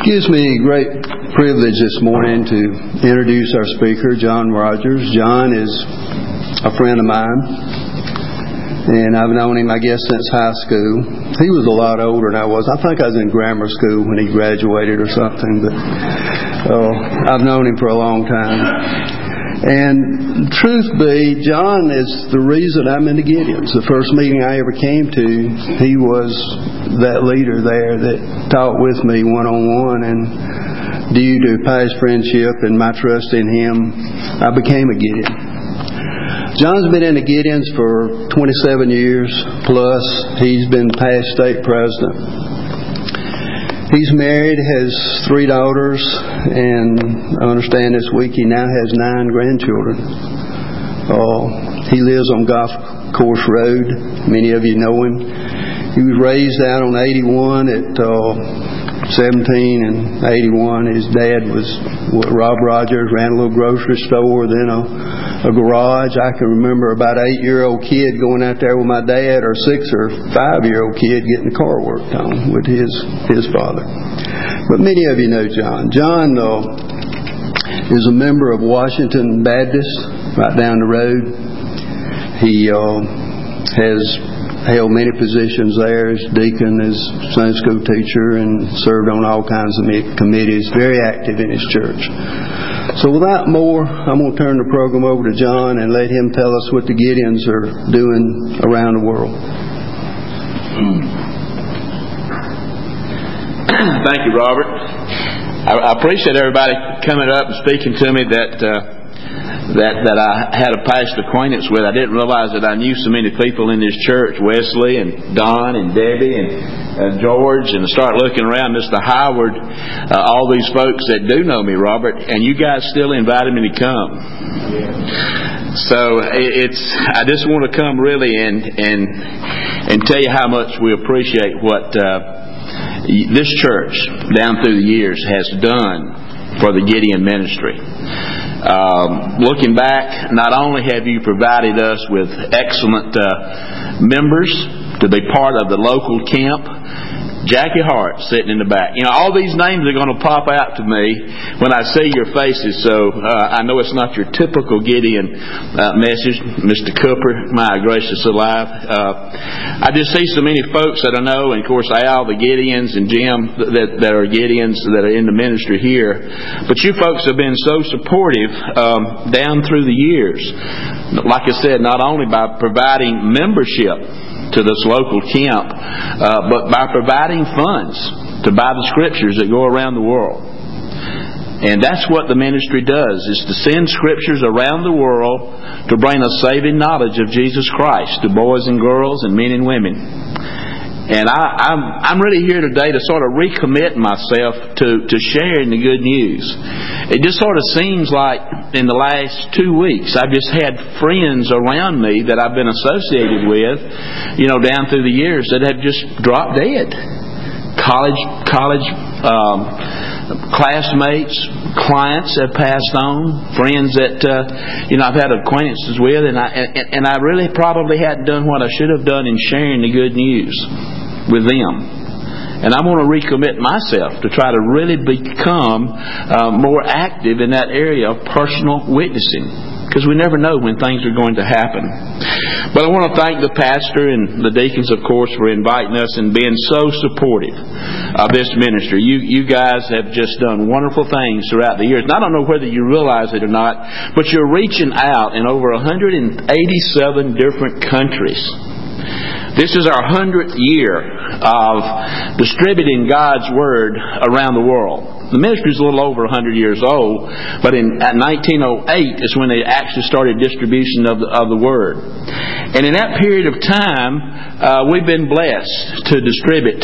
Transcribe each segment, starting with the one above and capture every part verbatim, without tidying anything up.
It gives me great privilege this morning to introduce our speaker, John Rogers. John is a friend of mine, and I've known him, I guess, since high school. He was a lot older than I was. I think I was in grammar school when he graduated or something, but uh, I've known him for a long time. And truth be, John is the reason I'm in the Gideons. The first meeting I ever came to, he was that leader there that taught with me one-on-one, and due to past friendship and my trust in him, I became a Gideon. John's been in the Gideons for twenty-seven years plus. He's been past state president. He's married, has three daughters, and I understand this week he now has nine grandchildren. Uh, he lives on Golf Course Road. Many of you know him. He was raised out on eighty-one at uh, seventeen and eighty-one. His dad was Rob Rogers, ran a little grocery store, then a, a garage. I can remember about an eight-year-old kid going out there with my dad, or six or five-year-old kid getting the car worked on with his his father. But many of you know John. John uh, is a member of Washington Baptist, right down the road. He uh, has held many positions there as deacon, as Sunday school teacher, and served on all kinds of committees, very active in his church. So without more, I'm going to turn the program over to John and let him tell us what the Gideons are doing around the world. Thank you, Robert. I, I appreciate everybody coming up and speaking to me that uh, that that I had a past acquaintance with. I didn't realize that I knew so many people in this church, Wesley and Don and Debbie and uh, George, and to start looking around, Mister Howard, uh, all these folks that do know me, Robert, and you guys still invited me to come. So it's I just want to come really and and and tell you how much we appreciate what uh, this church down through the years has done for the Gideon ministry. Um, looking back, not only have you provided us with excellent uh, members to be part of the local camp, Jackie Hart sitting in the back. You know, all these names are going to pop out to me when I see your faces, so uh, I know it's not your typical Gideon uh, message. Mister Cooper, my gracious alive. Uh, I just see so many folks that I know, and of course Al, the Gideons, and Jim that, that are Gideons that are in the ministry here. But you folks have been so supportive um, down through the years. Like I said, not only by providing membership to this local camp, uh, but by providing funds to buy the scriptures that go around the world. And that's what the ministry does, is to send scriptures around the world to bring a saving knowledge of Jesus Christ to boys and girls and men and women. And I, I'm, I'm really here today to sort of recommit myself to, to sharing the good news. It just sort of seems like in the last two weeks I've just had friends around me that I've been associated with, you know, down through the years that have just dropped dead. College, college um, classmates, clients have passed on, friends that uh, you know I've had acquaintances with, and I and, and I really probably hadn't done what I should have done in sharing the good news with them. And I want to recommit myself to try to really become uh, more active in that area of personal witnessing, because we never know when things are going to happen. But I want to thank the pastor and the deacons, of course, for inviting us and being so supportive of this ministry. You you guys have just done wonderful things throughout the years. And I don't know whether you realize it or not, but you're reaching out in over one hundred eighty-seven different countries. This is our hundredth year of distributing God's Word around the world. The ministry is a little over one hundred years old, but in at nineteen oh eight is when they actually started distribution of the, of the Word. And in that period of time, uh, we've been blessed to distribute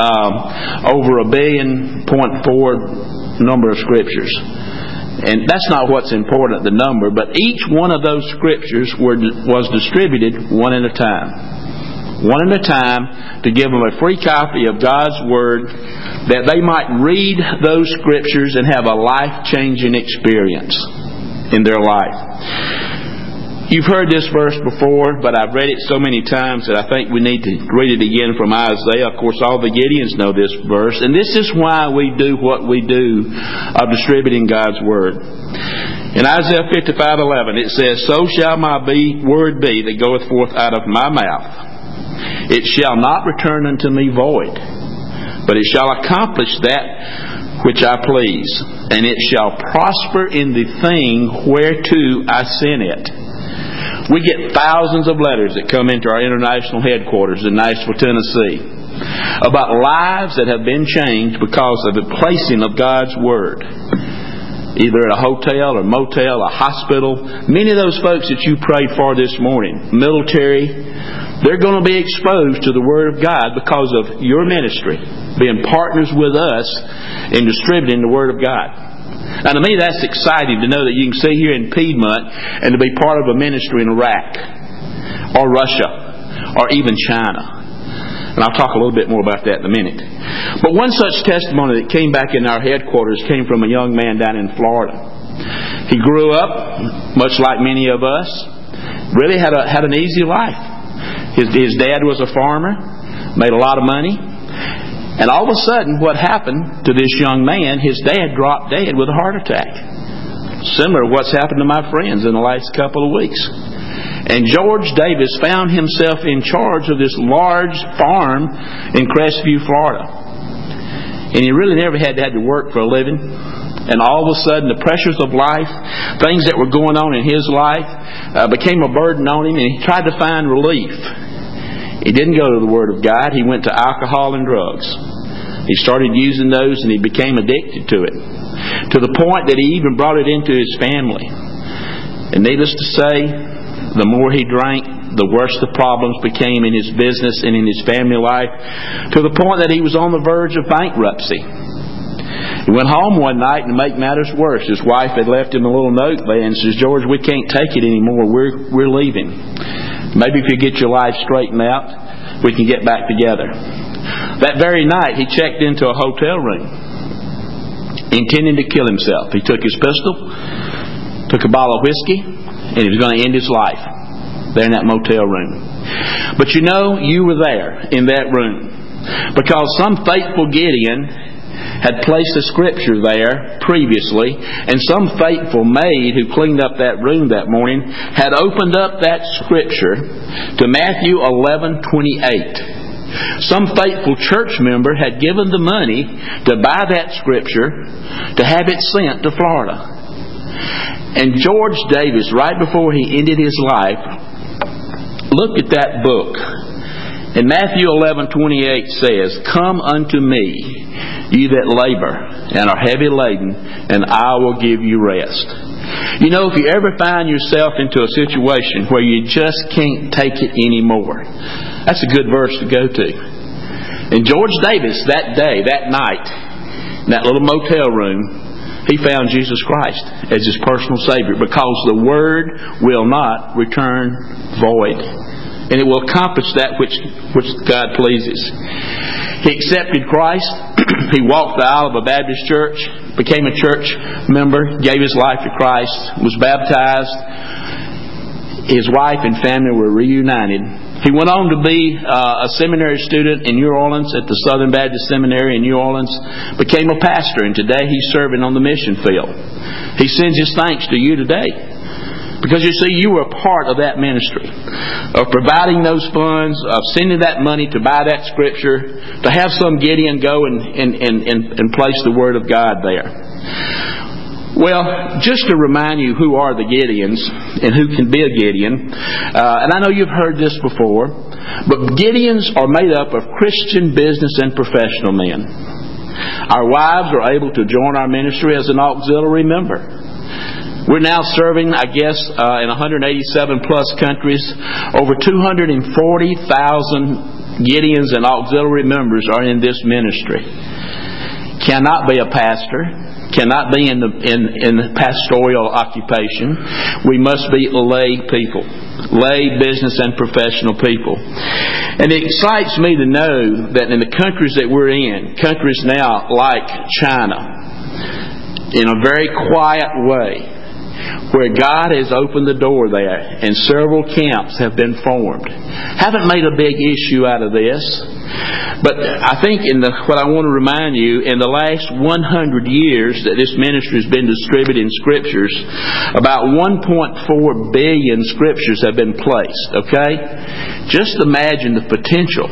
um, over a billion point four number of Scriptures. And that's not what's important, the number, but each one of those Scriptures were, was distributed one at a time. One at a time, to give them a free copy of God's Word, that they might read those Scriptures and have a life-changing experience in their life. You've heard this verse before, but I've read it so many times that I think we need to read it again from Isaiah. Of course, all the Gideons know this verse. And this is why we do what we do of distributing God's Word. In Isaiah fifty-five eleven, it says, "So shall my be, word be that goeth forth out of my mouth. It shall not return unto me void, but it shall accomplish that which I please, and it shall prosper in the thing whereto I sent it." We get thousands of letters that come into our international headquarters in Nashville, Tennessee, about lives that have been changed because of the placing of God's Word. Either at a hotel or motel, a hospital. Many of those folks that you prayed for this morning, military, they're going to be exposed to the Word of God because of your ministry, being partners with us in distributing the Word of God. Now, to me, that's exciting to know that you can sit here in Piedmont and to be part of a ministry in Iraq or Russia or even China. And I'll talk a little bit more about that in a minute. But one such testimony that came back in our headquarters came from a young man down in Florida. He grew up, much like many of us, really had a had an easy life. His, his dad was a farmer, made a lot of money. And all of a sudden, what happened to this young man, his dad dropped dead with a heart attack. Similar to what's happened to my friends in the last couple of weeks. And George Davis found himself in charge of this large farm in Crestview, Florida. And he really never had had to work for a living. And all of a sudden, the pressures of life, things that were going on in his life, uh, became a burden on him, and he tried to find relief. He didn't go to the Word of God. He went to alcohol and drugs. He started using those and he became addicted to it. To the point that he even brought it into his family. And needless to say, the more he drank, the worse the problems became in his business and in his family life. To the point that he was on the verge of bankruptcy. He went home one night, and to make matters worse, his wife had left him a little note there and says, "George, we can't take it anymore. We're, we're leaving. Maybe if you get your life straightened out, we can get back together." That very night, he checked into a hotel room, intending to kill himself. He took his pistol, took a bottle of whiskey, and he was going to end his life there in that motel room. But you know, you were there in that room because some faithful Gideon had placed a scripture there previously, and some faithful maid who cleaned up that room that morning had opened up that scripture to Matthew eleven twenty-eight. Some faithful church member had given the money to buy that scripture to have it sent to Florida. And George Davis, right before he ended his life, looked at that book. And Matthew eleven twenty-eight says, "Come unto me, ye that labor and are heavy laden, and I will give you rest." You know, if you ever find yourself into a situation where you just can't take it anymore, that's a good verse to go to. And George Davis, that day, that night, in that little motel room, he found Jesus Christ as his personal Savior, because the Word will not return void. And it will accomplish that which, which God pleases. He accepted Christ. He walked the aisle of a Baptist church, became a church member, gave his life to Christ, was baptized. His wife and family were reunited. He went on to be uh, a seminary student in New Orleans at the Southern Baptist Seminary in New Orleans, became a pastor, and today he's serving on the mission field. He sends his thanks to you today. Because you see, you were a part of that ministry, of providing those funds, of sending that money to buy that scripture, to have some Gideon go and, and, and, and place the Word of God there. Well, just to remind you who are the Gideons and who can be a Gideon, uh, and I know you've heard this before, but Gideons are made up of Christian business and professional men. Our wives are able to join our ministry as an auxiliary member. We're now serving, I guess, uh, in one hundred eighty-seven plus countries. Over two hundred forty thousand Gideons and auxiliary members are in this ministry. Cannot be a pastor. Cannot be in the in, in the pastoral occupation. We must be lay people. Lay business and professional people. And it excites me to know that in the countries that we're in, countries now like China, in a very quiet way, where God has opened the door there and several camps have been formed. Haven't made a big issue out of this. But I think in the, what I want to remind you, in the last one hundred years that this ministry has been distributing Scriptures, about one point four billion Scriptures have been placed. Okay? Just imagine the potential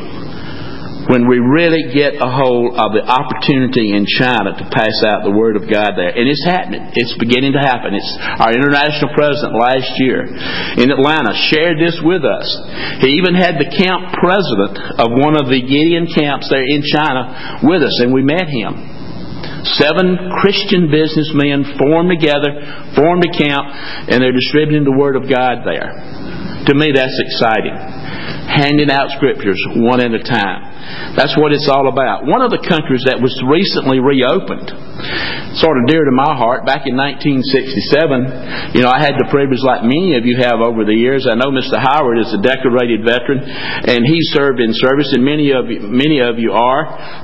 when we really get a hold of the opportunity in China to pass out the Word of God there. And it's happening. It's beginning to happen. It's our international president last year in Atlanta shared this with us. He even had the camp president of one of the Gideon camps there in China with us, and we met him. Seven Christian businessmen formed together, formed a camp, and they're distributing the Word of God there. To me, that's exciting. Handing out Scriptures one at a time. That's what it's all about. One of the countries that was recently reopened, sort of dear to my heart, back in nineteen sixty-seven, you know, I had the privilege, like many of you have over the years. I know Mister Howard is a decorated veteran, and he served in service, and many of you, many of you are.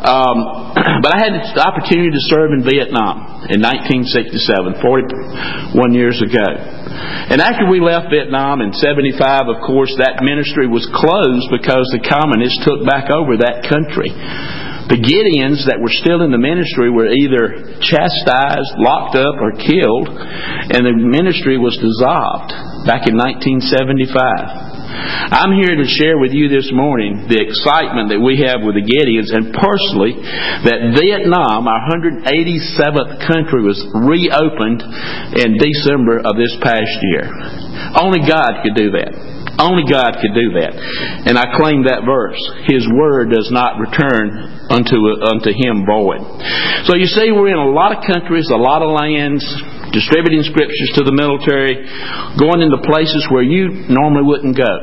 Um, but I had the opportunity to serve in Vietnam in nineteen sixty-seven, forty-one years ago. And after we left Vietnam in seventy-five, of course, that ministry was closed because the communists took back over that country. The Gideons that were still in the ministry were either chastised, locked up, or killed, and the ministry was dissolved back in nineteen seventy-five. I'm here to share with you this morning the excitement that we have with the Gideons, and personally, that Vietnam, our one hundred eighty-seventh country, was reopened in December of this past year. Only God could do that. Only God could do that. And I claim that verse. His word does not return unto, unto Him void. So you see, we're in a lot of countries, a lot of lands, distributing Scriptures to the military, going into places where you normally wouldn't go.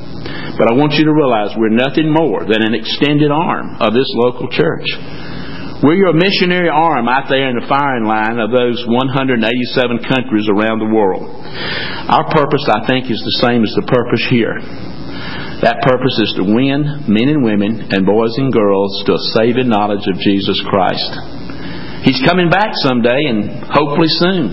But I want you to realize we're nothing more than an extended arm of this local church. We're your missionary arm out there in the firing line of those one hundred eighty-seven countries around the world. Our purpose, I think, is the same as the purpose here. That purpose is to win men and women and boys and girls to a saving knowledge of Jesus Christ. He's coming back someday, and hopefully soon.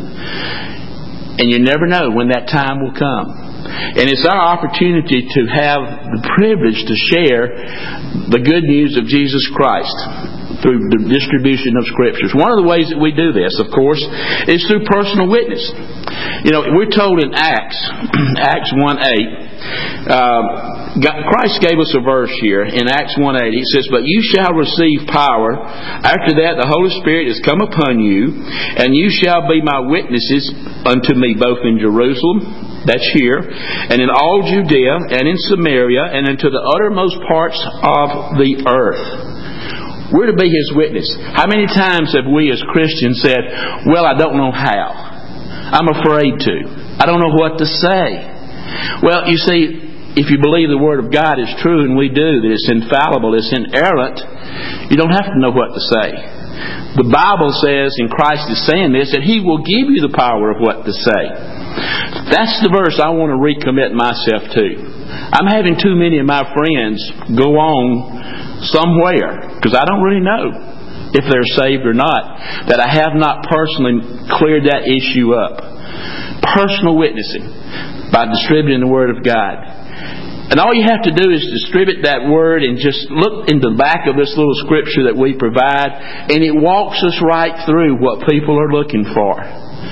And you never know when that time will come. And it's our opportunity to have the privilege to share the good news of Jesus Christ through the distribution of Scriptures. One of the ways that we do this, of course, is through personal witness. You know, we're told in Acts, Acts one eight, uh, God, Christ gave us a verse here in Acts one eight. He says, "But you shall receive power. After that the Holy Spirit is come upon you, and you shall be my witnesses unto me both in Jerusalem," that's here, "and in all Judea, and in Samaria, and unto the uttermost parts of the earth." We're to be His witness. How many times have we as Christians said, "Well, I don't know how. I'm afraid to. I don't know what to say." Well, you see, if you believe the Word of God is true, and we do, that it's infallible, it's inerrant, you don't have to know what to say. The Bible says, and Christ is saying this, that He will give you the power of what to say. That's the verse I want to recommit myself to. I'm having too many of my friends go on somewhere, because I don't really know if they're saved or not, that I have not personally cleared that issue up. Personal witnessing by distributing the Word of God. And all you have to do is distribute that Word and just look in the back of this little Scripture that we provide, and it walks us right through what people are looking for.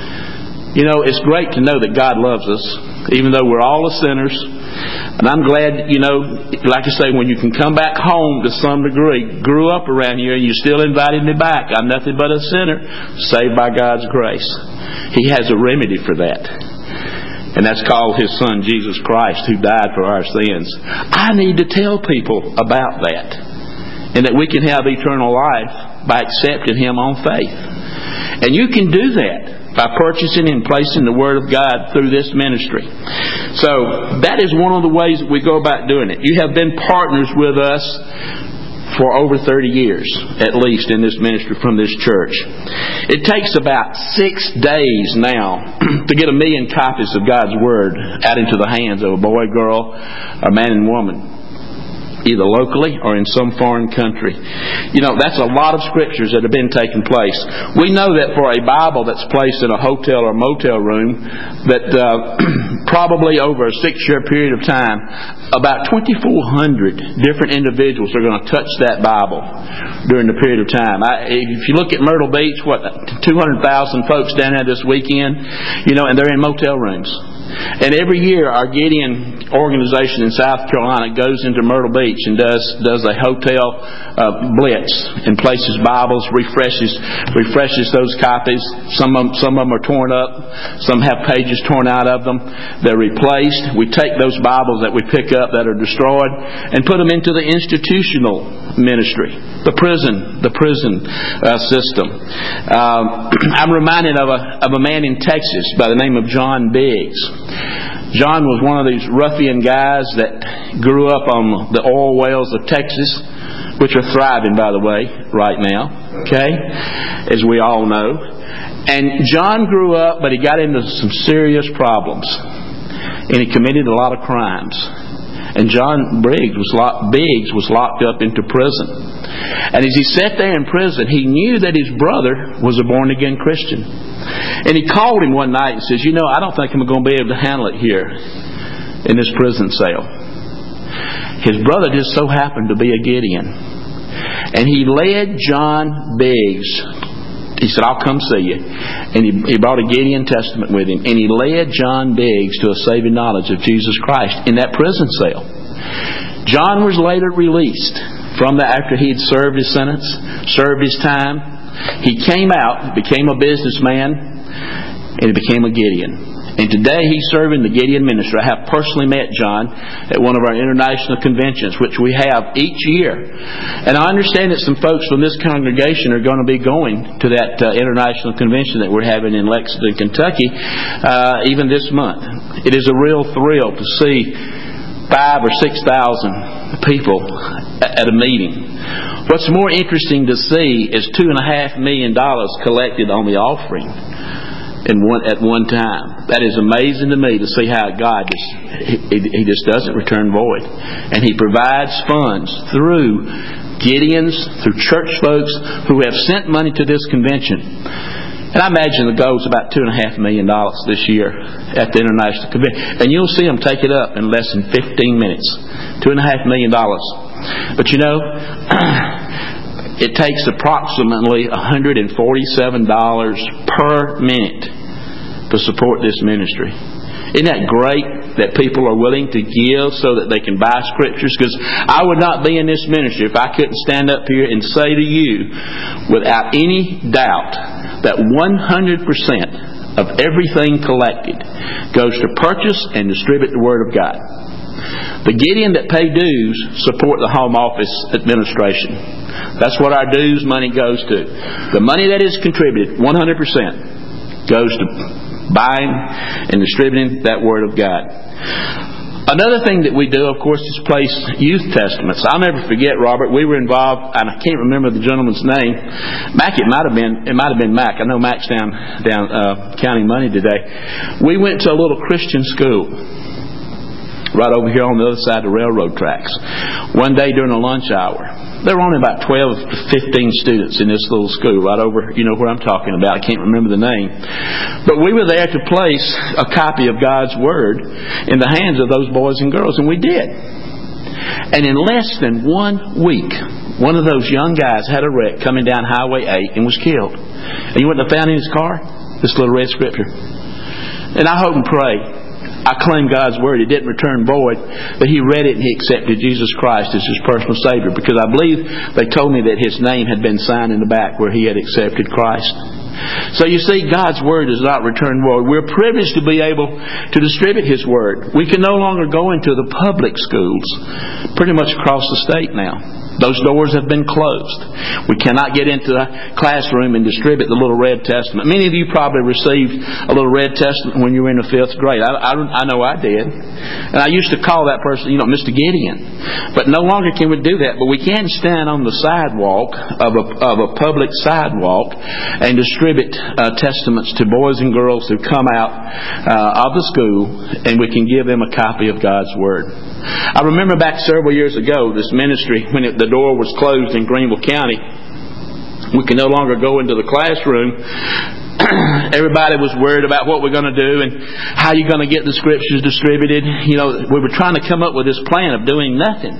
You know, it's great to know that God loves us, even though we're all sinners. And I'm glad, you know, like I say, when you can come back home to some degree, grew up around here, and you still invited me back. I'm nothing but a sinner, saved by God's grace. He has a remedy for that. And that's called His Son, Jesus Christ, who died for our sins. I need to tell people about that. And that we can have eternal life by accepting Him on faith. And you can do that by purchasing and placing the Word of God through this ministry. So, that is one of the ways that we go about doing it. You have been partners with us for over thirty years, at least, in this ministry from this church. It takes about six days now to get a million copies of God's Word out into the hands of a boy, girl, or man and woman. either locally or in some foreign country. You know, that's a lot of scriptures that have been taking place. We know that for a Bible that's placed in a hotel or motel room, that uh, probably over a six-year period of time, about twenty-four hundred different individuals are going to touch that Bible during the period of time. I, if you look at Myrtle Beach, what, two hundred thousand folks down there this weekend, you know, and they're in motel rooms. And every year our Gideon organization in South Carolina goes into Myrtle Beach and does does a hotel uh, blitz and places Bibles, refreshes refreshes those copies. Some of them, some of them are torn up. Some have pages torn out of them. They're replaced. We take those Bibles that we pick up that are destroyed and put them into the institutional ministry, the prison, the prison uh, system. Um, I'm reminded of a of a man in Texas by the name of John Biggs. John was one of these ruffian guys that grew up on the oil wells of Texas, which are thriving, by the way, right now, okay, as we all know. And John grew up, but he got into some serious problems, and he committed a lot of crimes. And John Briggs was locked, Biggs was locked up into prison. And as he sat there in prison, he knew that his brother was a born-again Christian. And he called him one night and says, you know, I don't think I'm going to be able to handle it here in this prison cell. His brother just so happened to be a Gideon. And he led John Biggs. He said, I'll come see you. And he, he brought a Gideon Testament with him. And he led John Biggs to a saving knowledge of Jesus Christ in that prison cell. John was later released from that after he had served his sentence, served his time. He came out, became a businessman, and he became a Gideon. And today he's serving the Gideon ministry. I have personally met John at one of our international conventions, which we have each year. And I understand that some folks from this congregation are going to be going to that uh, international convention that we're having in Lexington, Kentucky, uh, even this month. It is a real thrill to see five or six thousand people at a meeting. What's more interesting to see is two and a half million dollars collected on the offering in one at one time. That is amazing to me to see how God just he, he just doesn't return void, and He provides funds through Gideons, through church folks who have sent money to this convention. And I imagine the goal is about two and a half million dollars this year at the international convention, and you'll see them take it up in less than fifteen minutes. Two and a half million dollars. But you know, it takes approximately one hundred forty-seven dollars per minute to support this ministry. Isn't that great that people are willing to give so that they can buy scriptures? Because I would not be in this ministry if I couldn't stand up here and say to you without any doubt that one hundred percent of everything collected goes to purchase and distribute the Word of God. The Gideon that pay dues support the home office administration. That's what our dues money goes to. The money that is contributed, one hundred percent, goes to buying and distributing that Word of God. Another thing that we do, of course, is place youth testaments. I'll never forget, Robert, we were involved, and I can't remember the gentleman's name. Mac, it might have been, it might have been Mac. I know Mac's down, down uh, counting money today. We went to a little Christian school right over here on the other side of the railroad tracks. One day during a lunch hour, there were only about twelve to fifteen students in this little school right over, you know where I'm talking about. I can't remember the name. But we were there to place a copy of God's Word in the hands of those boys and girls, and we did. And in less than one week, one of those young guys had a wreck coming down Highway eight and was killed. And you wouldn't have found in his car? This little red scripture. And I hope and pray, I claim God's Word. It didn't return void, but he read it and he accepted Jesus Christ as his personal Savior, because I believe they told me that his name had been signed in the back where he had accepted Christ. So you see, God's Word does not return void. We're privileged to be able to distribute His Word. We can no longer go into the public schools pretty much across the state now. Those doors have been closed. We cannot get into the classroom and distribute the Little Red Testament. Many of you probably received a Little Red Testament when you were in the fifth grade. I, I, I know I did. And I used to call that person, you know, Mister Gideon. But no longer can we do that. But we can stand on the sidewalk of a, of a public sidewalk and distribute uh, testaments to boys and girls who come out uh, of the school, and we can give them a copy of God's Word. I remember back several years ago, this ministry, when it, the door was closed in Greenville County, we could no longer go into the classroom. Everybody was worried about what we're going to do and how you're going to get the Scriptures distributed. You know, we were trying to come up with this plan of doing nothing.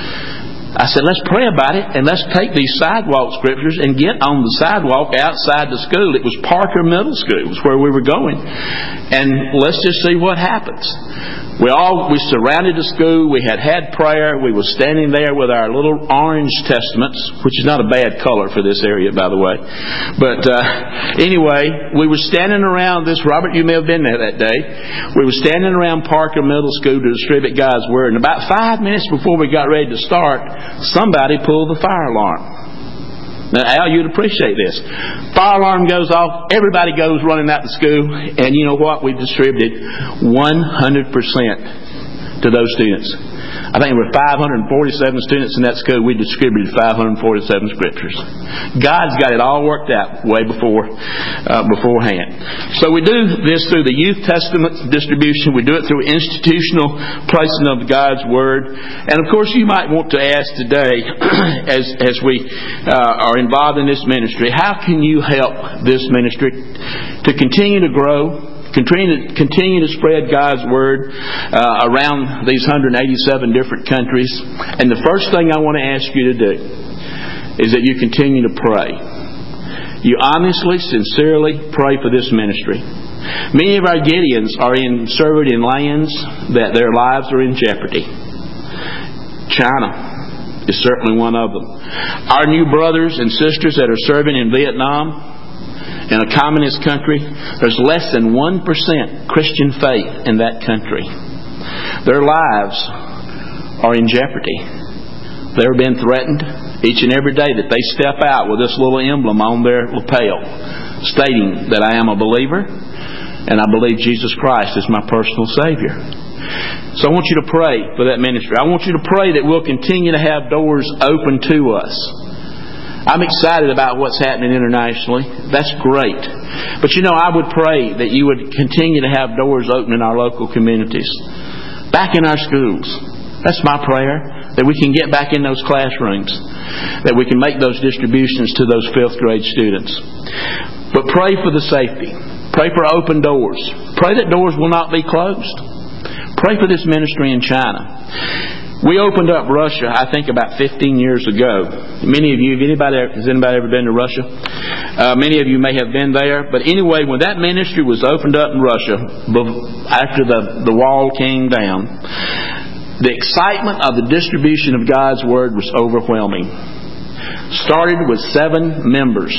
I said, let's pray about it, and let's take these sidewalk Scriptures and get on the sidewalk outside the school. It was Parker Middle School, was where we were going. And let's just see what happens. We all, we surrounded the school. We had had prayer. We were standing there with our little orange testaments, which is not a bad color for this area, by the way. But uh, anyway, we were standing around this. Robert, you may have been there that day. We were standing around Parker Middle School to distribute God's Word. And about five minutes before we got ready to start, somebody pulled the fire alarm. Now, Al, you'd appreciate this. Fire alarm goes off. Everybody goes running out to school. And you know what? We distributed one hundred percent to those students. I think there were five hundred forty-seven students in that school. We distributed five hundred forty-seven Scriptures. God's got it all worked out way before uh, beforehand. So we do this through the Youth Testament distribution. We do it through institutional placing of God's Word. And of course, you might want to ask today, as as we uh, are involved in this ministry, how can you help this ministry to continue to grow? Continue to, continue to spread God's Word uh, around these one hundred eighty-seven different countries. And the first thing I want to ask you to do is that you continue to pray. You honestly, sincerely pray for this ministry. Many of our Gideons are in, served in lands that their lives are in jeopardy. China is certainly one of them. Our new brothers and sisters that are serving in Vietnam, in a communist country, there's less than one percent Christian faith in that country. Their lives are in jeopardy. They're being threatened each and every day that they step out with this little emblem on their lapel stating that I am a believer and I believe Jesus Christ is my personal Savior. So I want you to pray for that ministry. I want you to pray that we'll continue to have doors open to us. I'm excited about what's happening internationally. That's great. But you know, I would pray that you would continue to have doors open in our local communities. Back in our schools. That's my prayer. That we can get back in those classrooms. That we can make those distributions to those fifth grade students. But pray for the safety. Pray for open doors. Pray that doors will not be closed. Pray for this ministry in China. We opened up Russia, I think, about fifteen years ago. Many of you, if anybody, has anybody ever been to Russia? Uh, many of you may have been there. But anyway, when that ministry was opened up in Russia, after the, the wall came down, the excitement of the distribution of God's Word was overwhelming. Started with seven members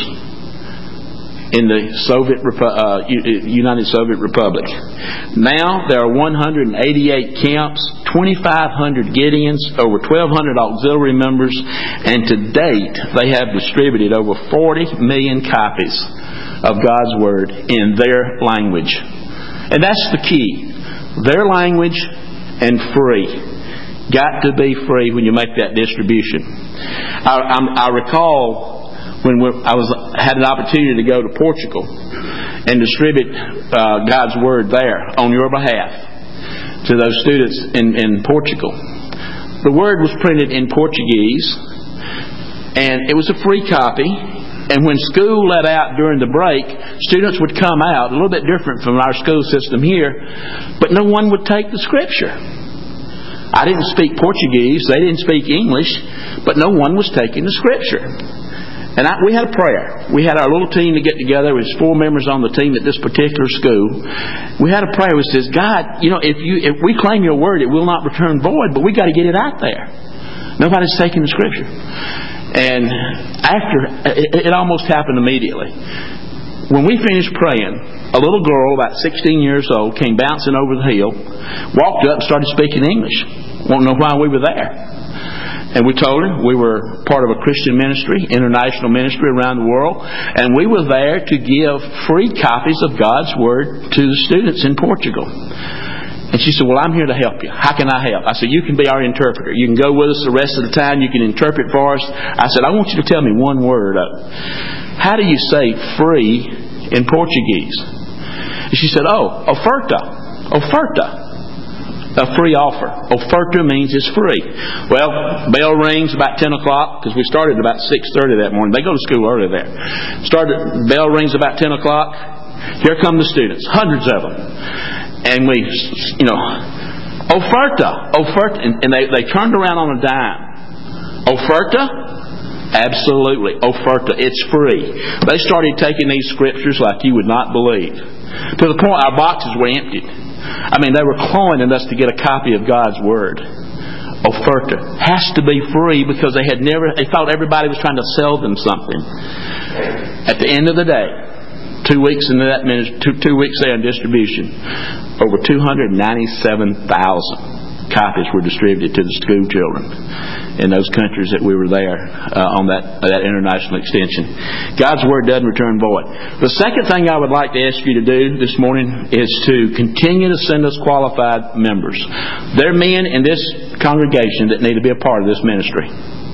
in the Soviet uh, United Soviet Republic. Now there are one hundred eighty-eight camps, twenty-five hundred Gideons, over twelve hundred auxiliary members, and to date they have distributed over forty million copies of God's Word in their language. And that's the key. Their language and free. Got to be free when you make that distribution. I, I, I recall when I was had an opportunity to go to Portugal and distribute uh, God's Word there on your behalf to those students in, in Portugal. The Word was printed in Portuguese, and it was a free copy. And when school let out during the break, students would come out, a little bit different from our school system here, but no one would take the Scripture. I didn't speak Portuguese, they didn't speak English, but no one was taking the Scripture. And I, we had a prayer. We had our little team to get together. There was four members on the team at this particular school. We had a prayer which says, God, you know, if you if we claim your word, it will not return void, but we got to get it out there. Nobody's taking the Scripture. And after, it, it almost happened immediately. When we finished praying, a little girl, about sixteen years old, came bouncing over the hill, walked up and started speaking English. Won't know why we were there. And we told him we were part of a Christian ministry, international ministry around the world, and we were there to give free copies of God's Word to the students in Portugal. And she said, well, I'm here to help you. How can I help? I said, you can be our interpreter. You can go with us the rest of the time. You can interpret for us. I said, I want you to tell me one word. How do you say free in Portuguese? And she said, oh, oferta. Oferta. A free offer. Oferta means it's free. Well, bell rings about ten o'clock, because we started about six thirty that morning. They go to school early there. Started, bell rings about ten o'clock. Here come the students, hundreds of them. And we, you know, oferta, oferta. And, and they, they turned around on a dime. Oferta? Absolutely. Oferta. It's free. They started taking these scriptures like you would not believe. To the point our boxes were emptied. I mean, they were clawing at us to get a copy of God's Word. Oferta has to be free, because they had never, they thought everybody was trying to sell them something. At the end of the day, two weeks into that ministry, two, two weeks there in distribution, over two hundred ninety-seven thousand copies were distributed to the school children in those countries that we were there uh, on that that international extension. God's Word doesn't return void. The second thing I would like to ask you to do this morning is to continue to send us qualified members. There are men in this congregation that need to be a part of this ministry.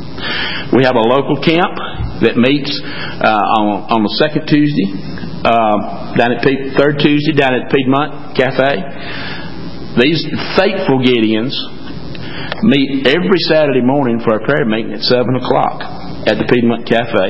We have a local camp that meets uh, on, on the second Tuesday, uh, down at P- third Tuesday down at Piedmont Cafe. These faithful Gideons meet every Saturday morning for a prayer meeting at seven o'clock at the Piedmont Cafe.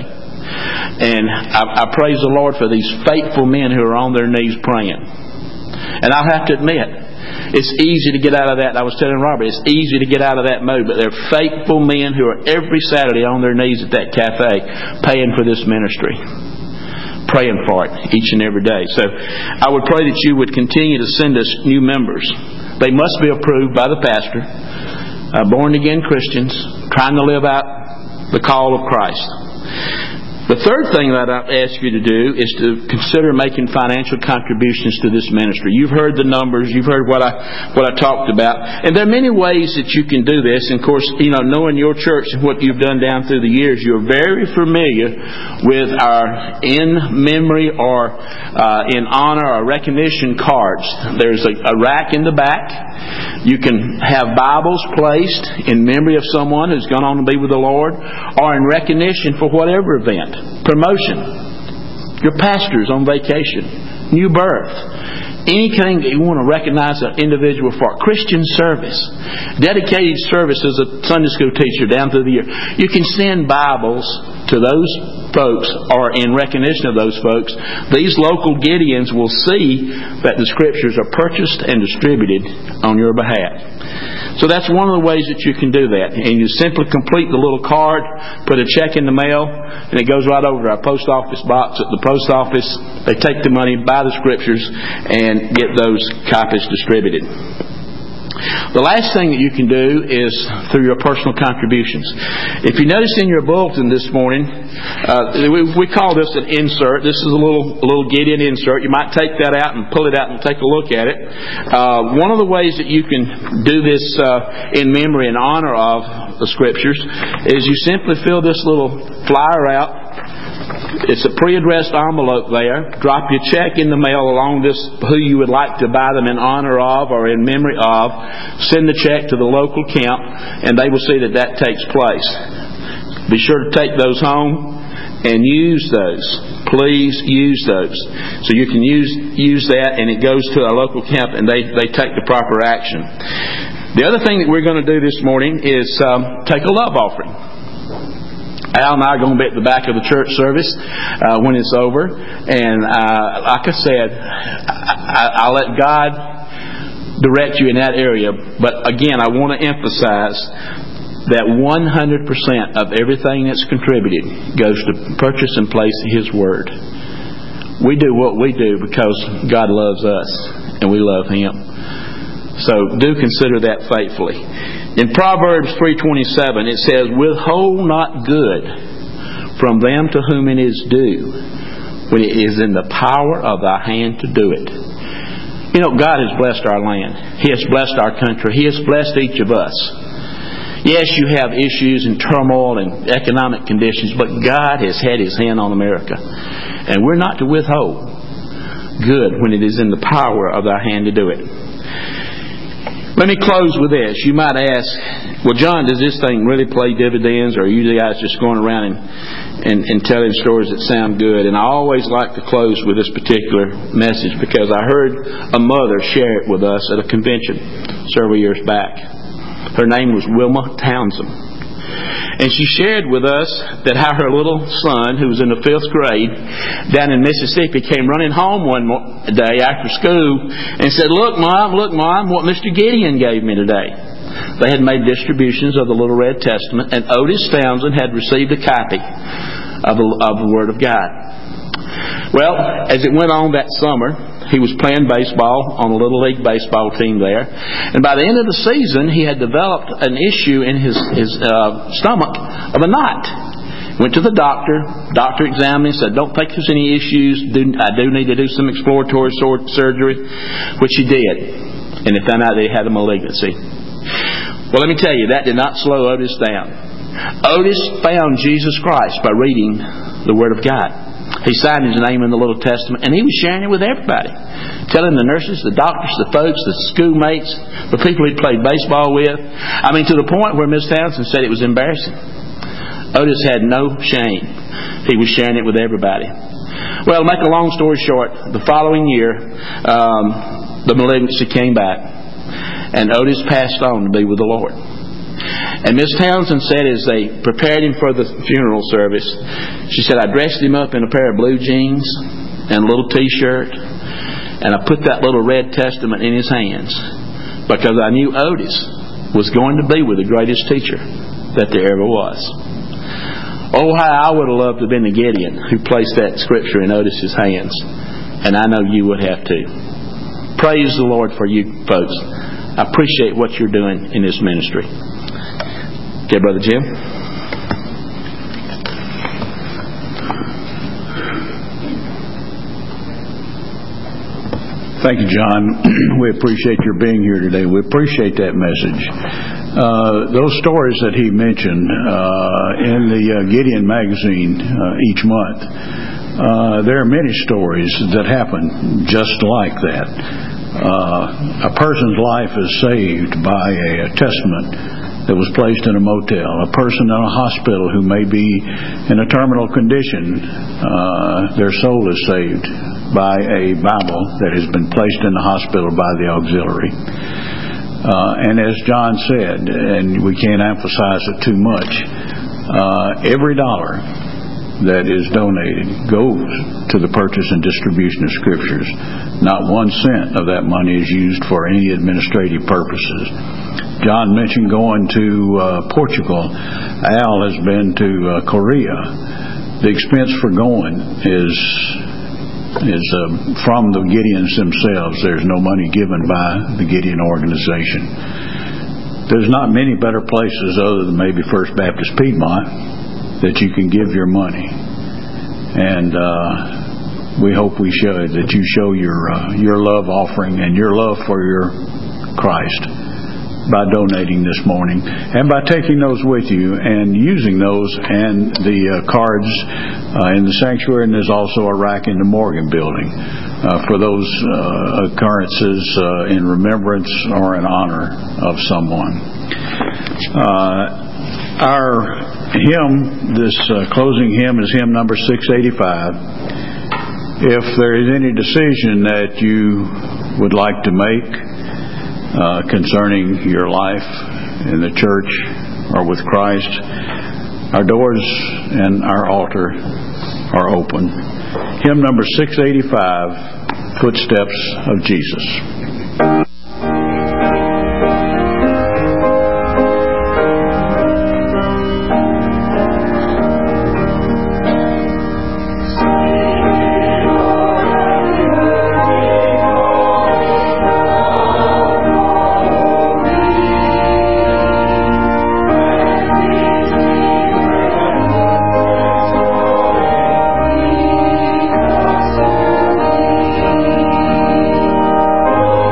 And I, I praise the Lord for these faithful men who are on their knees praying. And I'll have to admit, it's easy to get out of that. I was telling Robert, it's easy to get out of that mode. But they're faithful men who are every Saturday on their knees at that cafe paying for this ministry. Praying for it each and every day. So I would pray that you would continue to send us new members. They must be approved by the pastor, uh, born-again Christians, trying to live out the call of Christ. The third thing that I'd ask you to do is to consider making financial contributions to this ministry. You've heard the numbers. You've heard what I what I talked about. And there are many ways that you can do this. And of course, you know, knowing your church and what you've done down through the years, you're very familiar with our in memory or uh, in honor or recognition cards. There's a, a rack in the back. You can have Bibles placed in memory of someone who's gone on to be with the Lord, or in recognition for whatever event. Promotion. Your pastor's on vacation. New birth. Anything that you want to recognize an individual for. Christian service. Dedicated service as a Sunday school teacher down through the year. You can send Bibles to those folks, or in recognition of those folks. These local Gideons will see that the Scriptures are purchased and distributed on your behalf. So that's one of the ways that you can do that. And you simply complete the little card, put a check in the mail, and it goes right over to our post office box at the post office. They take the money, buy the Scriptures, and get those copies distributed. The last thing that you can do is through your personal contributions. If you notice in your bulletin this morning, uh, we, we call this an insert. This is a little a little Gideon insert. You might take that out and pull it out and take a look at it. Uh, one of the ways that you can do this uh, in memory and honor of the Scriptures is you simply fill this little flyer out. It's a pre-addressed envelope there. Drop your check in the mail along this, who you would like to buy them in honor of or in memory of. Send the check to the local camp, and they will see that that takes place. Be sure to take those home and use those. Please use those. So you can use use that, and it goes to our local camp, and they, they take the proper action. The other thing that we're going to do this morning is um, take a love offering. Al and I are going to be at the back of the church service uh, when it's over. And uh, like I said, I, I'll let God direct you in that area. But again, I want to emphasize that one hundred percent of everything that's contributed goes to purchase and place His Word. We do what we do because God loves us and we love Him. So do consider that faithfully. In Proverbs three twenty-seven, it says, "Withhold not good from them to whom it is due, when it is in the power of thy hand to do it." You know, God has blessed our land. He has blessed our country. He has blessed each of us. Yes, you have issues and turmoil and economic conditions, but God has had His hand on America. And we're not to withhold good when it is in the power of our hand to do it. Let me close with this. You might ask, well, John, does this thing really play dividends, or are you guys just going around and, and, and telling stories that sound good? And I always like to close with this particular message because I heard a mother share it with us at a convention several years back. Her name was Wilma Townsend. And she shared with us that how her little son, who was in the fifth grade down in Mississippi, came running home one day after school and said, "Look, Mom, look, Mom, what Mister Gideon gave me today." They had made distributions of the Little Red Testament, and Otis Townsend had received a copy of the, of the Word of God. Well, as it went on that summer, he was playing baseball on a Little League baseball team there. And by the end of the season, he had developed an issue in his, his uh, stomach of a knot. Went to the doctor. Doctor examined him, said, "Don't think there's any issues. Do, I do need to do some exploratory surgery," which he did. And they found out that he had a malignancy. Well, let me tell you, that did not slow Otis down. Otis found Jesus Christ by reading the Word of God. He signed his name in the Little Testament, and he was sharing it with everybody. Telling the nurses, the doctors, the folks, the schoolmates, the people he played baseball with. I mean, to the point where Miss Townsend said it was embarrassing. Otis had no shame. He was sharing it with everybody. Well, to make a long story short, the following year, um, the malignancy came back, and Otis passed on to be with the Lord. And Miss Townsend said as they prepared him for the funeral service, she said, "I dressed him up in a pair of blue jeans and a little t-shirt, and I put that Little Red Testament in his hands because I knew Otis was going to be with the greatest teacher that there ever was." Oh, how I would have loved to have been the Gideon who placed that scripture in Otis's hands. And I know you would have too. Praise the Lord for you folks. I appreciate what you're doing in this ministry. Okay, Brother Jim. Thank you, John. We appreciate your being here today. We appreciate that message. Uh, those stories that he mentioned uh, in the uh, Gideon magazine uh, each month, uh, there are many stories that happen just like that. Uh, a person's life is saved by a, a testament that was placed in a motel. A person in a hospital who may be in a terminal condition, uh, their soul is saved by a Bible that has been placed in the hospital by the auxiliary. Uh, and as John said, and we can't emphasize it too much, uh, every dollar that is donated goes to the purchase and distribution of Scriptures. Not one cent of that money is used for any administrative purposes. John mentioned going to uh, Portugal. Al has been to uh, Korea. The expense for going is is uh, from the Gideons themselves. There's no money given by the Gideon organization. There's not many better places other than maybe First Baptist Piedmont that you can give your money. And uh, we hope we show that you show your uh, your love offering and your love for your Christ by donating this morning and by taking those with you and using those and the uh, cards uh, in the sanctuary. And there's also a rack in the Morgan building uh, for those uh, occurrences uh, in remembrance or in honor of someone. Uh, our hymn, this uh, closing hymn, is hymn number six eighty-five. If there is any decision that you would like to make Uh, concerning your life in the church or with Christ, our doors and our altar are open. Hymn number six eighty-five, Footsteps of Jesus. Oh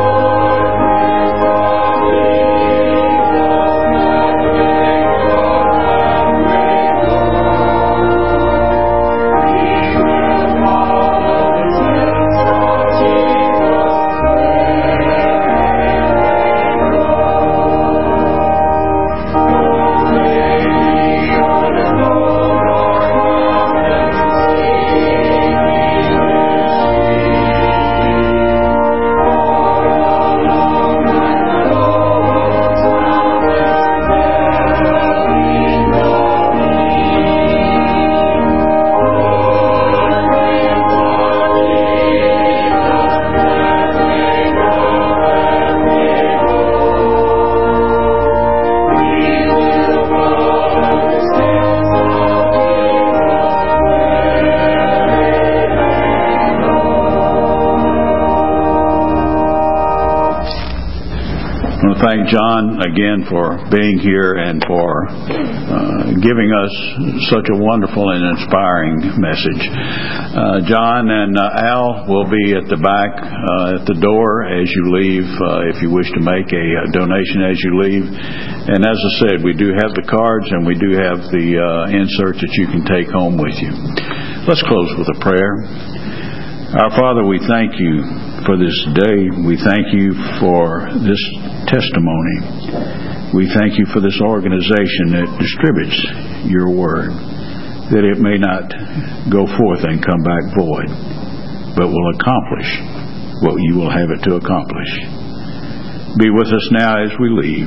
thank John again for being here and for uh, giving us such a wonderful and inspiring message. Uh, John and uh, Al will be at the back uh, at the door as you leave uh, if you wish to make a, a donation as you leave. And as I said, we do have the cards and we do have the uh, inserts that you can take home with you. Let's close with a prayer. Our Father, we thank you for this day. We thank you for this testimony. We thank you for this organization that distributes your word, that it may not go forth and come back void, but will accomplish what you will have it to accomplish. Be with us now as we leave.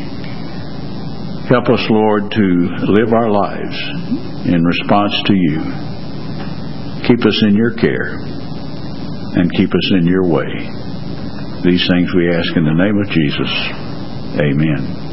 Help us, Lord, to live our lives in response to you. Keep us in your care and keep us in your way. These things we ask in the name of Jesus. Amen.